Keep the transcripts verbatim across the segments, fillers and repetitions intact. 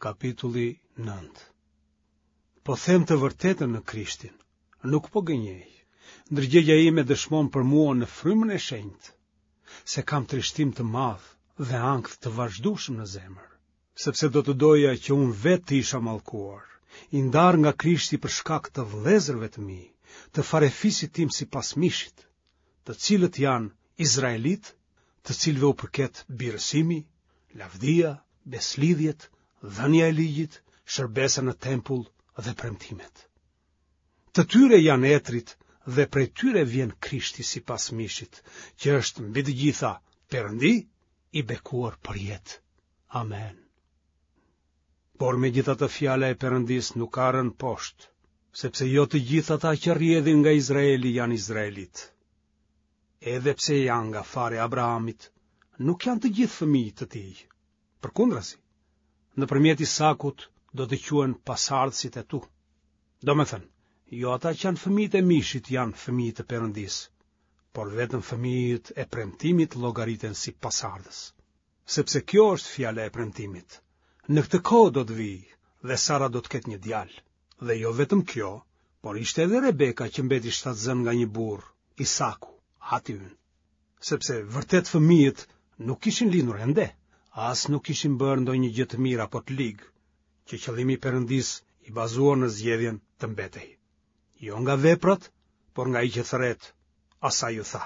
Kapitulli nëntë. Po them të vërtetën në Krishtin, nuk po gënjej. Ndërgjegja ime dëshmon për mua në frymën e shenjtë, se kam trishtim të madh dhe ankth të vazhdueshëm në zemër, sepse do të doja që unë vetë të isha mallkuar, i ndar nga Krishti për shkak të vëllezërve të mi, të farefisit tim sipas mishit, të cilët janë izraelit, të cilëve u përket birësimi, lavdia, beslidhjet, dhënia e ligjit, shërbesa në tempull dhe premtimet. Të tyre janë etrit dhe prej tyre vjen Krishti sipas mishit, që është mbi të gjitha Perëndi i bekuar për jetë. Amen. Por megjithatë fjala e Perëndis nuk ka rënë poshtë, sepse jo të gjithë ata që rrjedhin nga Izraeli janë izraelit. Edhe pse janë nga fare Abrahamit, nuk janë të gjithë fëmijë të tij. Përkundrazi, nëpërmjet Isakut do të quhen pasardhësit e tu. Do me thënë, jo ata që janë fëmijët e mishit janë fëmijët e Perëndis, por vetëm fëmijët e premtimit llogariten si pasardhës. Sepse kjo është fjala e premtimit. Në këtë kohë do të vijë dhe Sara do të ketë një djalë. Dhe jo vetëm kjo, por ishte edhe Rebeka që mbeti shtatzën nga një burr, Isaku, ati ynë. Sepse vërtet fëmijët nuk kishin lindur ende, as nuk kishin bërë ndonjë gjë të mirë apo të ligë, që qëllimi i Perëndis i bazuar në zgjedhjen të mbetej. Jo nga veprat, por nga ai që thret, asaj u tha: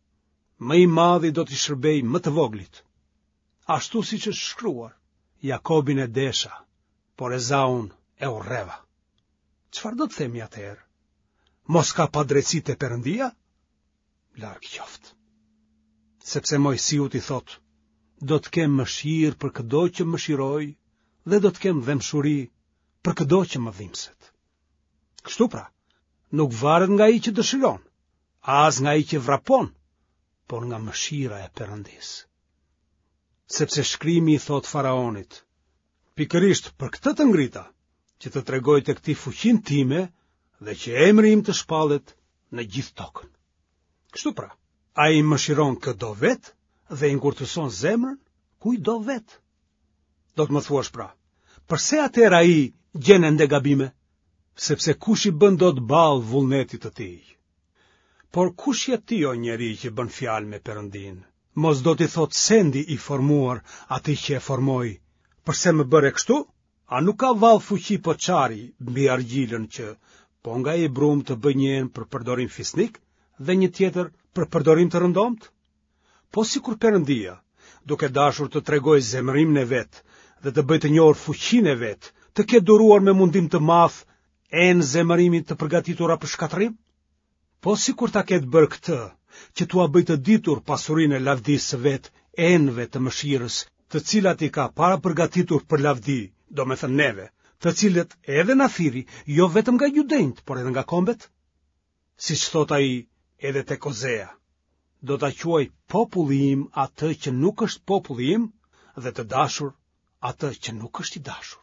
Më i madhi do t'i shërbej më të voglit. Ashtu siç është shkruar, Jakobin e desha, por Ezaun e urreva. Çfarë do të themi atëherë? Mos ka padrejti te Perëndia? Larg qoftë. Sepse Mojsiu i thotë: Do të kem mëshirë për çdo që mëshiroj, dhe do të kem dhemshuri për çdo që më dhimbset. Kështu pra, nuk varet nga ai që dëshiron, as nga ai që vrapon, por nga mëshira e Perëndis. Sepse shkrimi i thot Faraonit: Pikërisht për këtë të ngrita, që të tregoj të këtij fuqinë time dhe që emri im të shpallet në gjithë tokën. Kështu pra, ai mëshiron këdo vet dhe i ngurtëson zemrën kujdo vet. Do të më thuash pra, përse atëherë ai gjen ende gabime? Sepse kush i bën dot ball vullnetit të tij? Por kush je ti o njeri që bën fjalë me Perëndin? Mos do t'i thot sendi i formuar atij që e formoi: Përse më bëre kështu? A nuk ka vallë fuqi po çari mbi argjilën që po nga i brum të bëj një për përdorim fisnik dhe një tjetër për përdorim të rëndomt? Po sikur Perëndia, duke dashur të tregoj zemërimin e vet dhe të bëjë të njohur fuqinë e vet, të ketë duruar me mundim të madh enë zemërimin të përgatitura për shkatërim? Po sikur ta ketë bërë këtë, që tua bëj të ditur pasurinë e lavdisë së vet, enëve të mëshirës, të cilat i ka para përgatitur për lavdi, do me thënë neve, të cilët edhe na thiri, jo vetëm nga judenjt, por edhe nga kombet? Siç thot ai edhe tek Ozea: Do ta quaj populli im atë që nuk është populli im, dhe të dashur atë që nuk është i dashur.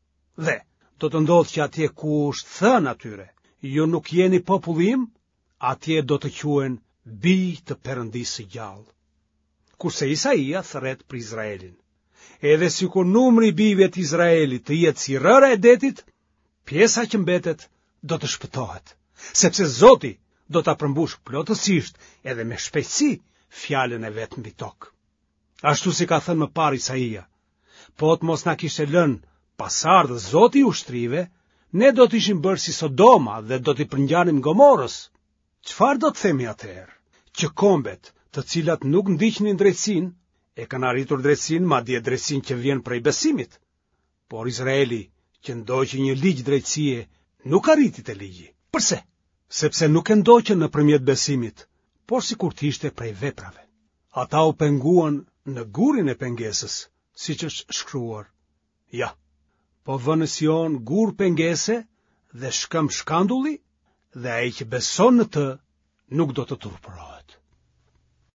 Dhe do të ndodhë që atje ku është thënë atyre: Ju nuk jeni populli im, atje do të quhen bij të Perëndisë së gjallë. Kurse Isaia thret për Izraelin: Edhe sikur numri i bijve të Izraelit të jetë si rëra e detit, pjesa që mbetet do të shpëtohet, sepse Zoti do ta përmbush plotësisht edhe me shpejtësi fjalën e vet mbi tokë. Ashtu si ka thënë më parë Isaia: Po të mos na kishte lënë pasardhë Zoti i ushtrive, ne do të ishim bërë si Sodoma dhe do t'i përngjanim Gomorës. Çfarë do të themi atëherë? Që kombet, të cilat nuk ndiqnin drejtësinë, e kanë arritur drejtësinë, madje drejtësinë që vjen prej besimit. Por Izraeli, që ndoqi një ligj drejtësie, nuk arriti te ligji. Përse? Sepse nuk e ndoqën nëpërmjet besimit, por sikur të ishte prej veprave. Ata u penguan në gurin e pengesës, siç është shkruar: Ja, po vë në Sion gur pengese dhe shkëm shkandulli, dhe ai që beson në të nuk do të turpërohet.